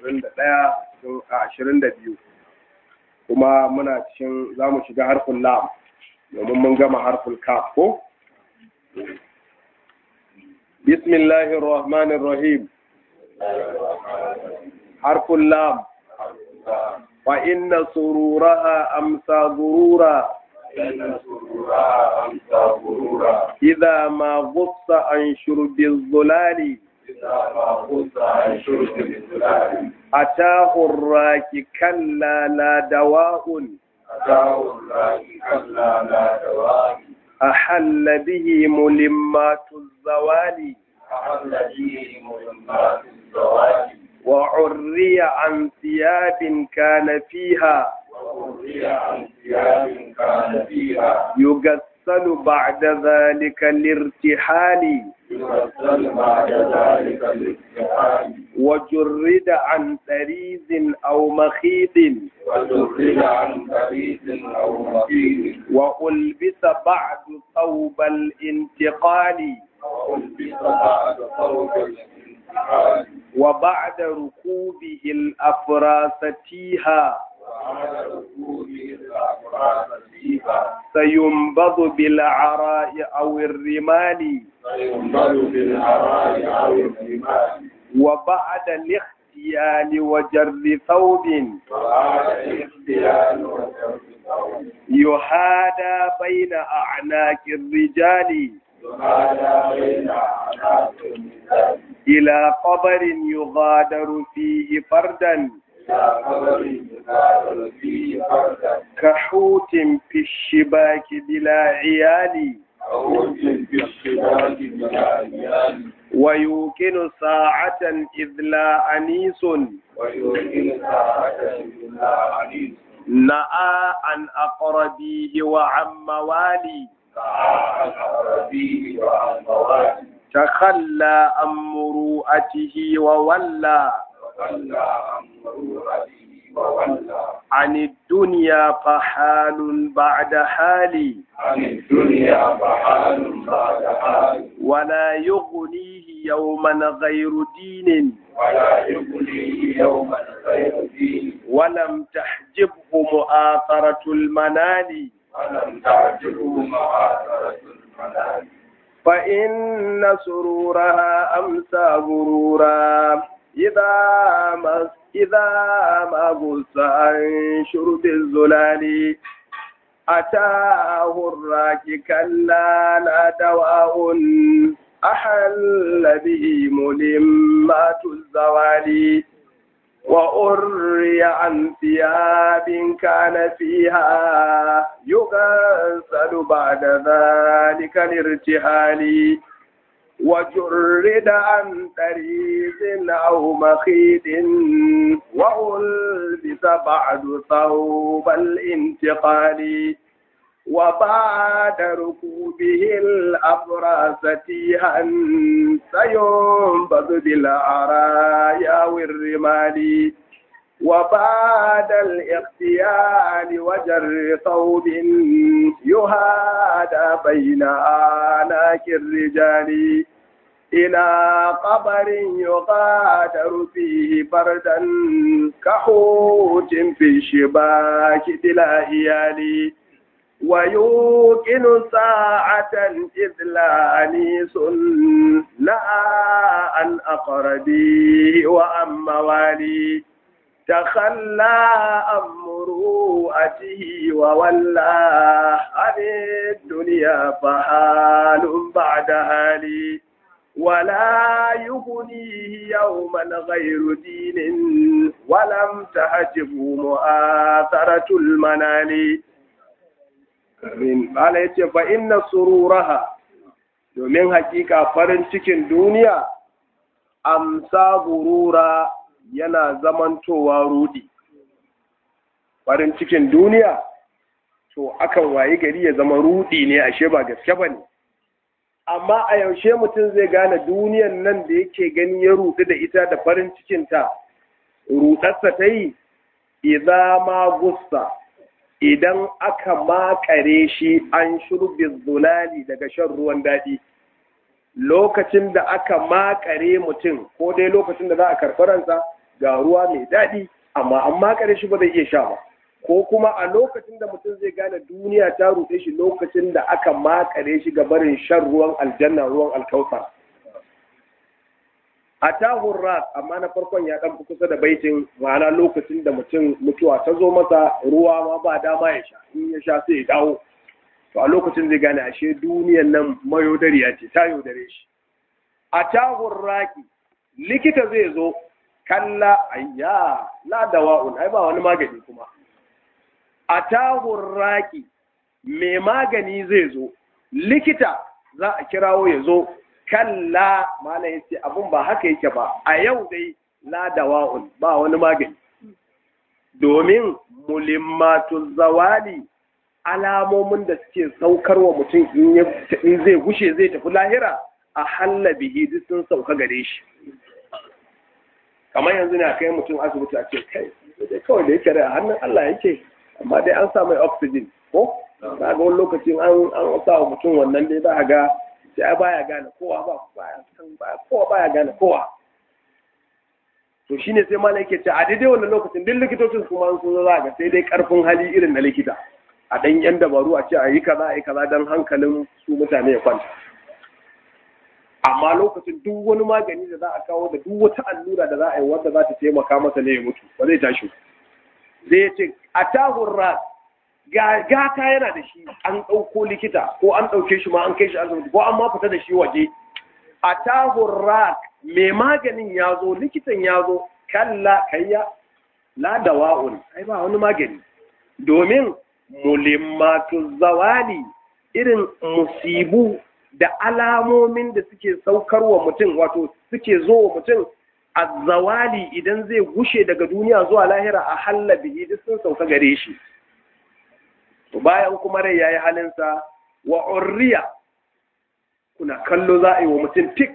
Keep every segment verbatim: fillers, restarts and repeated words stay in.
ashirin da ɗaya a ashirin da biyu kuma muna cikin za mu shiga harfin lam domin mun gama harfin kaf ko bismillahir rahmanir rahim harfin lam wa inna sururaha amsa gurura إذا ما غص عن شرب الظلال أتاه الراك كلا لا دواء أحل به ملمات الزوال وعري عن ثياب كان فيها يغسل بعد ذلك الارتحال وجرد عن طريز أو مخيط وألبس بعد ثوب الانتقال وبعد ركوبه الأفراس تيها سينبض بالعراء أو الرمال وبعد الاختيال وجر ثوب يهادى بين أعناق الرجال إلى قبر يغادر فيه فردا كحوت في الشباك بلا عيال ويوكن ساعة إذ لا أنيس نأى عن أقربيه وعن موالي تخلى عن مروءته وولى عن الدنيا فحال بعد حال ولا يغنيه يوما غير دين ولم تحجبه مؤاثرة المنال فإن سرورها أمسى غرورا إذا ما إذا ما غص عن شرب الزلال أتاه الراك كلا لا دواء أحل به ملمات الزوال وأري عن ثياب كان فيها يغسل بعد ذلك الارتحال وجرد عن طريق أو مخيط وألبس بعد ثوب الانتقال وبعد ركوبه الأفراس تيها سينبذ بالعرايا والرمال وبعد الاغتيال وجر ثوب يهادى بين آناك الرجال إلى قبر يغادر فيه بردا كحوت في الشباك بلا إيال ويوقن ساعة إذ لا أنيس نأى عن أقربيه وعن موالي تخلى عن مروءته وولى عن الدنيا فحال بعد حال ولا يغنيه يوما غير دين ولم تعجبه مؤاثرة المنال قال يتي فإن سرورها domin hakika farin cikin duniya amsa gurura yana zamantowa rudi. Farin cikin duniya to akan wayi gari ya zama rudi ne, ashe ba gaske bane. Amma a yaushe mutum zai gane duniyan nan da yake gani ya rudu da ita da farin cikin ta rudarsa ta yi idza ma gussa, idan aka makare shi an shurbi zulali daga shan ruwan daɗi. Lokacin da aka makare mutum ko dai lokacin da za a karɓi ransa ga ruwa mai daɗi amma an makare shi ba zai iya sha ba, ko kuma a lokacin da mutum zai gane duniya ta ruɗe shi lokacin da aka makare shi ga barin shan ruwan aljanna, ruwan alkautar. A tahun ras, amma na farkon ya ɗan fi kusa da baitin, ma'ana lokacin da mutum mutuwa ta zo masa ruwa ma ba dama ya sha, in ya sha sai ya dawo. To a lokacin zai gane ashe duniyan nan mayaudariya ce, ta yaudare shi. A tahun raki, likita zai zo, kalla ayya la dawa'un, ai ba wani magani kuma. A tahun raki, mai magani zai zo, likita za a kirawo ya zo, kalla mana ya ce abin ba haka yake ba, a yau dai la dawa'un ba wani magani. Domin mulimmatun zawali, alamomin da suke saukar wa mutum in zai gushe zai tafi lahira, a halla bihi duk sun sauka gare shi. Kamar yanzu ne a kai mutum asibiti a ce kai, dai kawai da yake rai a hannun Allah yake, amma dai an sa mai oxygen ko? Za ga wani lokacin an an sa wa mutum wannan dai za a ga sai baya gane kowa ba, baya san baya kowa baya gane kowa. To shine sai malai yake ce a daidai wannan lokacin duk likitocin kuma sun zo za ga sai dai karfin hali irin na likita. A dan yan dabaru a ce a yi kaza a yi kaza dan hankalin su mutane ya kwanta. Amma lokacin duk wani magani da za a kawo da duk wata allura da za a yi wanda za ta taimaka masa ne ya mutu ba zai tashi. Zai ya ce a tahun ras gata yana da shi an ɗauko likita ko an ɗauke shi ma an kai shi asibiti ko an ma fita da shi waje. A tahun ras mai maganin ya zo likitan ya zo kalla kayya la dawa'un ai ba wani magani. Domin mulimmatu zawali irin musibu da alamomin da suke saukar wa mutum wato suke zo wa mutum a zawali idan zai gushe daga duniya zuwa lahira a halla bihi duk sun sauka gare shi. Bayan kuma rai yayi halinsa wa urriya, kuna kallo za a yi wa mutum tik,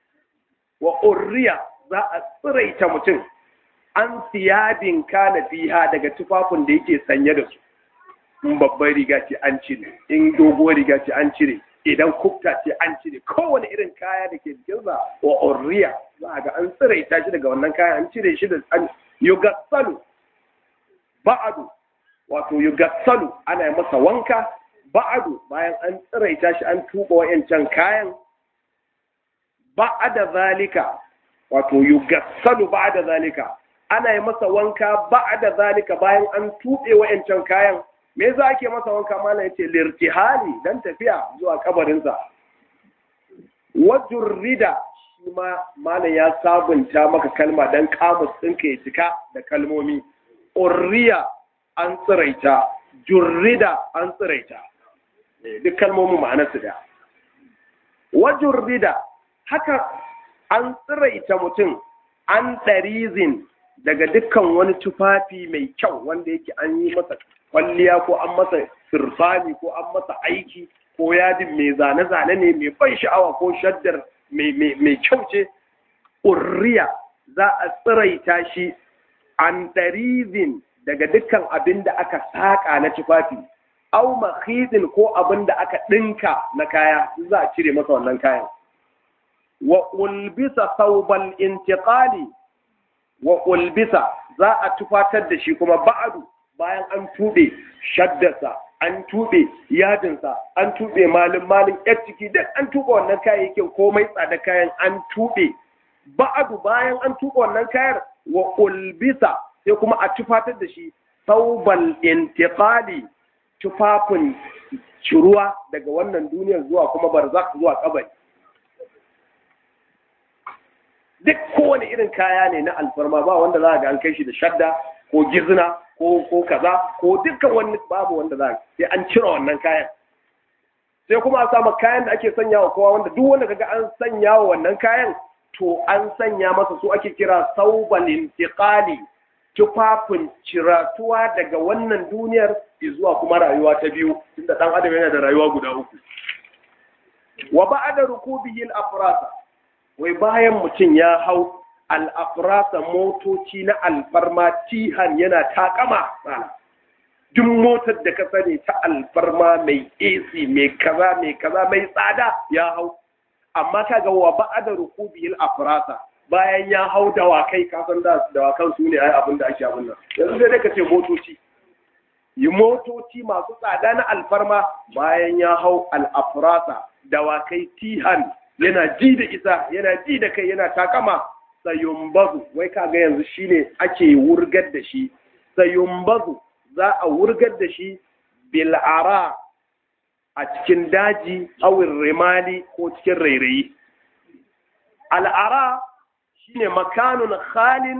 wa urriya za a tsiraita mutum an siyadin kana fiha daga tufafin da yake sanye da su. In babban riga ce an cire, in doguwar riga ce an cire, idan kufta ce an cire, kowane irin kaya da ke jikinsa wa urriya za a ga an tsiraita shi daga wannan kaya, an cire shi da an yugassalu ba'adu, wato yugassalu ana yi masa wanka ba'adu bayan an tsiraita shi an tuba wa'yancan kayan, ba'ada zalika wato yugassalu ba'ada zalika ana yi masa wanka ba'ada zalika bayan an tube wa'yancan kayan. Me za ake masa wanka? Malam yace lirtihali dan tafiya zuwa kabarinsa. Wajurrida shi ma malam ya sabunta maka kalma dan kamus ɗinka ya cika da kalmomi. Urriya an tsiraita, jurrida an tsiraita. Duk kalmomin ma'anarsu da. Wajurrida haka an tsiraita mutum an ɗarizin daga dukkan wani tufafi mai kyau wanda yake an yi masa kwalliya ko an masa sirfani ko an masa aiki ko yadin mai zane-zane ne mai ban sha'awa ko shaddar mai kyau ce. Urriya za a tsiraita shi an ɗarizin daga dukkan abin da aka saƙa na tufafi, au makhidin ko abin da aka ɗinka na kaya za a cire masa wannan kayan. Wa ulbisa saubal intiqali wa ulbisa za a tufatar da shi kuma ba'adu bayan an tube shaddarsa, an tube yadinsa, an tube malin malin yar ciki duk an tuba wannan kayayyakin komai tsada kayan an tube ba'adu bayan an tuba wannan kayan wa ulbisa sai kuma a tufatar da shi saubal intiqali tufafin ciruwa daga wannan duniyar zuwa kuma barzakh zuwa kabari. Duk kowane irin kaya ne na alfarma ba wanda za a ga an kai shi da shadda ko gizna ko ko kaza ko dukkan wani babu wanda za sai an cire wannan kayan. Sai kuma a samu kayan da ake sanya wa kowa wanda duk wanda kaga an sanya wa wannan kayan to an sanya masa su ake kira saubal intiqali tufafin ciratuwa daga wannan duniyar zuwa kuma rayuwa ta biyu tunda dan adam yana da rayuwa guda uku. Wa ba'da rukubihi al-afrasa wai bayan mutum ya hau al-afrasa motoci na alfarma tihan yana takama sana duk motar da ka sani ta alfarma mai A C mai kaza mai kaza mai tsada ya hau amma kaga wa ba'da rukubihi al-afrasa bayan ya hau dawakai, kasan da dawakan su ne ai abin da ake abin nan, yanzu sai dai ka ce motoci, yi motoci masu tsada na alfarma, bayan ya hau al'afrasa dawakai tihan, yana ji da isa, yana ji da kai, yana takama, sayumbazu, wai kaga yanzu shine ake wurgar da shi, sayumbazu za a wurgar da shi bil'ara a cikin daji, awin rimali ko cikin rairayi. Al'ara shine makanun khalin,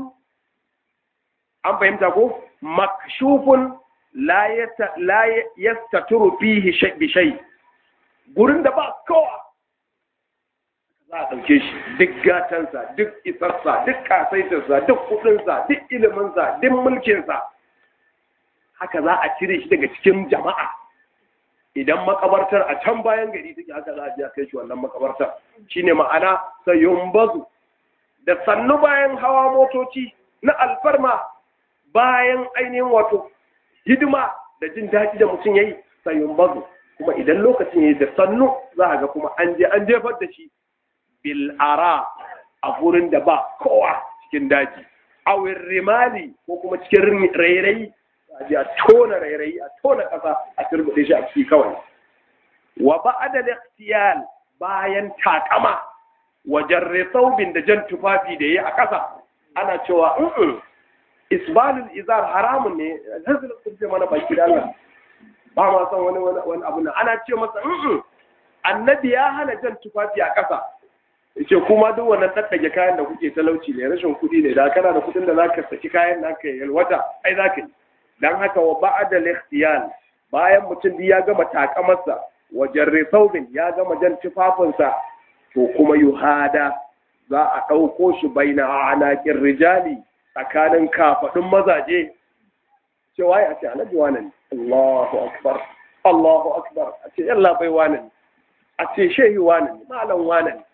an fahimta ko makshufun la yastaturu fihi bi shay, gurin da ba kowa za a ɗauke shi, duk gatansa, duk isarsa, duk kasaitarsa, duk kudinsa, duk iliminsa, duk mulkinsa, haka za a cire shi daga cikin jama'a. Idan makabartar a can bayan gari take, haka za a je a kai shi wannan makabartar. Shine ma'ana sayumbazu, da sannu bayan hawa motoci na alfarma, bayan ainihin wato hidima da jin daɗi da mutum yayi, sayumbazu, kuma idan lokacin yayi da sannu za a ga kuma an je an jefar da shi bil'ara a gurin da ba kowa cikin daji, awin rimali ko kuma cikin rairayi, a ji a tona rairayi, a tona ƙasa, a turbuɗe shi a ciki kawai. Wa ba'da al-ikhtiyal, bayan takama, wajen resaubin da jan tufafi da yi a ƙasa, ana cewa in isbalul izar haramun ne, hazin kurce mana baki da Allah, ba ma san wani wani abu nan, ana ce masa in annabi ya hana jan tufafi a ƙasa. Yace kuma duk wannan daddage kayan da kuke talauci ne, rashin kuɗi ne, da kana da kuɗin da zaka saki kayan da ka yalwata, ai zaka yi. Dan haka wa ba'da al-ikhtiyal, bayan mutum ya gama takamarsa, wajen resaubin ya gama jan tufafinsa, to kuma yuhada za a ɗauko shi baina anaƙin rijali, tsakanin kafaɗin mazaje. Cewa ya ce alhaji wane ne, Allahu akbar, Allahu akbar, a ce yalla bai wane ne, a ce shehi wane ne, malam wane ne,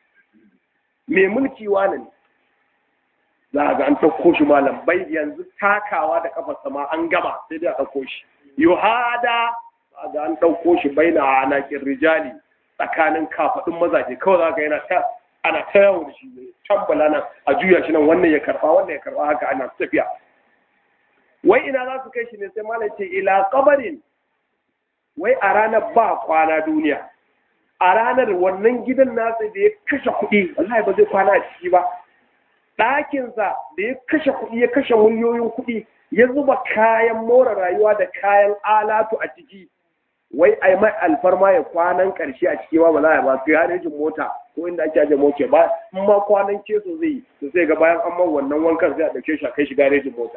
mai mulki wane ne. Za a ga an ɗauko shi malam, bai yanzu takawa da kafarsa ma an gama, sai dai a ɗauko shi. Yuhada, za a ga an ɗauko shi bai na anakin rijali, tsakanin kafaɗin mazaje, kawai za ga yana ta ana ta yawo da shi, tambala nan a juya shi nan, wannan ya karɓa, wannan ya karɓa, haka ana tafiya. Wai ina za su kai shi ne, sai malam ce ila kabarin, wai a ranar ba kwana duniya, a ranar wannan gidan nasa da ya kashe kuɗi, wallahi ba zai kwana a ciki ba. Ɗakinsa da ya kashe kuɗi, ya kashe miliyoyin kuɗi, ya zuba kayan more rayuwa da kayan alatu a ciki, wai ai mai alfarma ya kwanan ƙarshe a ciki ba, ba za a ba garejin mota ko inda ake ajiye mota ba, in ma kwanan keso zai yi, to sai ga bayan an man wannan wankan zai a ɗauke shi a kai shi garejin mota.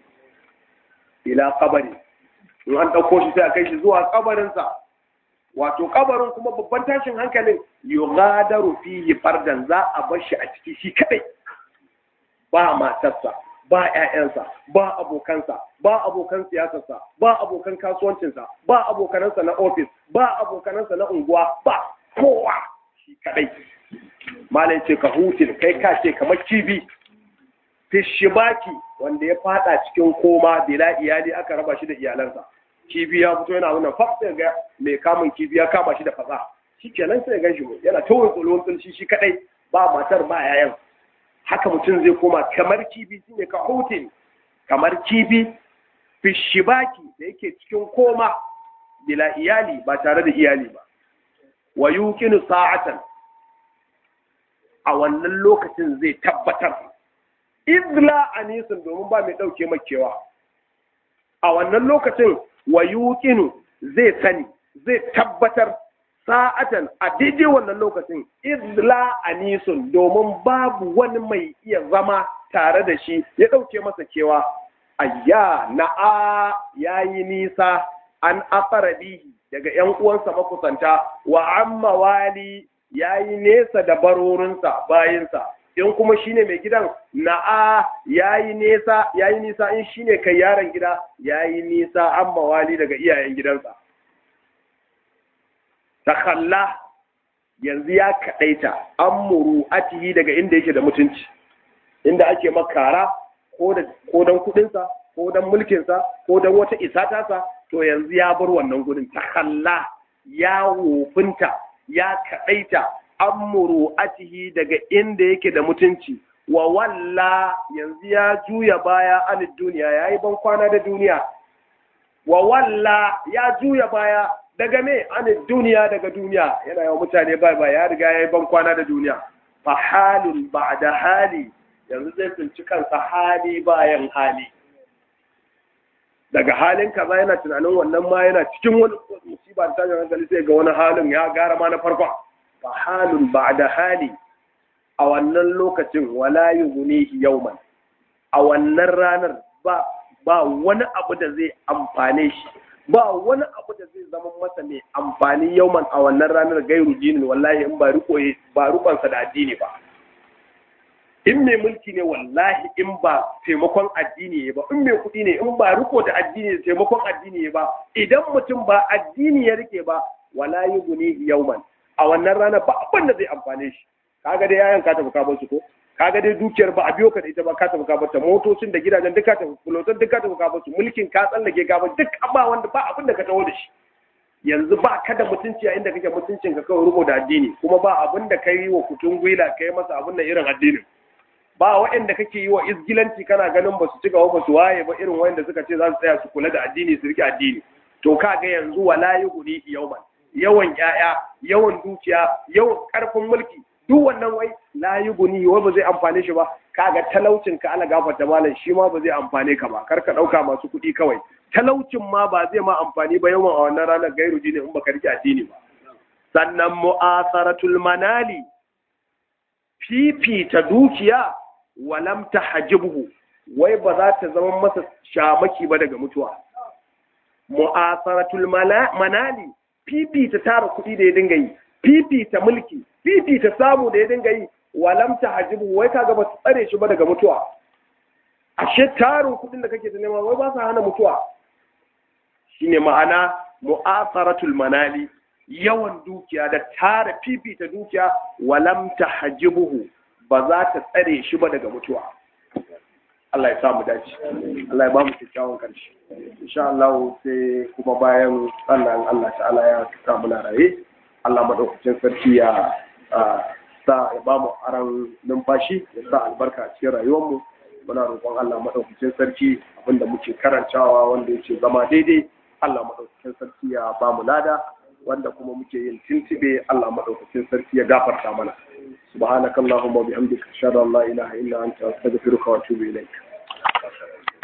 Ila kabari, in an ɗauko shi sai a kai shi zuwa kabarinsa, wato kabarin kuma babban tashin hankalin yughadaru fihi fardan, za a bar shi a ciki shi kadai, ba matarsa, ba ƴaƴansa, ba abokansa, ba abokan siyasarsa, ba abokan kasuwancinsa, ba abokanansa na ofis, ba abokanansa na unguwa, ba kowa, shi kadai. Malai ce ka hutin, kai ka ce kamar kibi fishibaki, wanda ya fada cikin koma bila iyali, aka raba shi da iyalansa. Kifi ya fito yana wannan faf, sai ga mai kamun kifi ya kama shi da fatsa, shi kenan sai gan shi yana tawon tsolon tsulshi shi kadai, ba matar ba yayan. Haka mutum zai koma kamar kifi, shine ka hutin, kamar kifi fishibaki da yake cikin koma bila iyali, ba tare da iyali ba. Wa yuqinu sa'atan, a wannan lokacin zai tabbatar, izla anisun, domin ba mai dauke makewa. A wannan lokacin wa yuqinu zai sani, zai tabbatar, sa'atan a daidai wannan lokacin, izla anisun, domin babu wani mai iya zama tare da shi ya ɗauke masa kewa. Ayya na'a yayi nisa an aqrabihi, daga ƴan uwansa makusanta, wa amma wali yayi nesa da barorinsa bayinsa. In kuma shine mai gidan, na'a yayi nisa yayi nisa in shine kai yaron gida, yayi nisa an mawali daga iyayen gidansa. Takalla, yanzu ya kadaita an muru'atihi, daga inda yake da mutunci, inda ake makara ko da ko dan kudin sa, ko dan mulkin sa, ko dan wata isa ta sa, to yanzu ya bar wannan gudun. Takalla, ya wofinta, ya kadaita an muru'atihi, daga inda yake da mutunci, wa walla yanzu ya juya baya an duniya yayi ban kwana da duniya wa walla ya juya baya daga me an duniya daga duniya yana yawan mutane bai bai ya riga yayi ban kwana da duniya fa halun ba'da hali yanzu zai tsinci kansa hali bayan hali daga halin kaza yana tunanin wannan ma yana cikin wani musiba ta tashin hankali sai ga wani halin ya gara ma na farko fa halun ba'da hali a wannan lokacin wala yughnihi yawman a wannan ranar ba ba wani abu da zai amfane shi ba wani abu da zai zama masa mai amfani yawman a wannan ranar gairu dinin wallahi in ba riko ba rubansa da addini ba in mai mulki ne wallahi in ba taimakon addini ba in mai kuɗi ne in ba riko da addini da taimakon addini ba idan mutum ba addini ya rike ba wala yughnihi yawman a wannan ranar ba abin da zai amfane shi kaga dai yayan ka tafi ka bar su ko kaga dai dukiyar ba a biyo ka da ita ba ka tafi ka bar ta motocin da gidajen duka tafi fulotan duka tafi ka bar su mulkin ka tsallake ka bar duk ba wanda ba abin da ka tawo da shi yanzu ba ka da mutunci a inda kake mutuncin ka kawai rubo da addini kuma ba abin da kai wa kutun gwila kai masa abin da irin addinin ba waɗanda kake yi wa izgilanci kana ganin ba su ci gaba ba su waye ba irin waɗanda suka ce za su tsaya su kula da addini su rike addini to kaga yanzu wala yughni yawman yawan ƴaƴa yawan dukiya yawan karfin mulki duk wannan wai la yughni wai ba zai amfane shi ba kaga talaucin ka ala gafarta malam shi ma ba zai amfane ka ba kar ka dauka masu kuɗi kawai talaucin ma ba zai ma amfani ba yawan a wannan ranar gairu dini in baka rike addini ba sannan mu'asaratul manali fifita dukiya walam tahjibhu wai ba za ta zama masa shamaki ba daga mutuwa mu'asaratul manali fifita tara kuɗi da ya dinga yi fifita mulki fifita samu da ya dinga yi walam tahjibhu wai kaga ba su tsare shi ba daga mutuwa ashe tarin kuɗin da kake da nema wai ba su hana mutuwa shine ma'ana mu'asaratul manali yawan dukiya da tara fifita dukiya walam tahjibhu ba za ta tsare shi ba daga mutuwa Allah ya samu dace Allah ya ba mu kyakkyawan karshe insha Allah sai kuma bayan sannan Allah ta'ala ya tuka muna raye Allah madaukakin sarki ya sa ya ba mu aran numfashi ya sa albarka a cikin rayuwar mu muna roƙon Allah madaukakin sarki abinda muke karantawa wanda yake zama daidai Allah madaukakin sarki ya ba mu lada wanda kuma muke yin tintibe Allah madaukakin sarki ya gafarta mana subhanakallahumma wa bihamdika ashhadu an la ilaha illa anta astaghfiruka wa atubu ilaik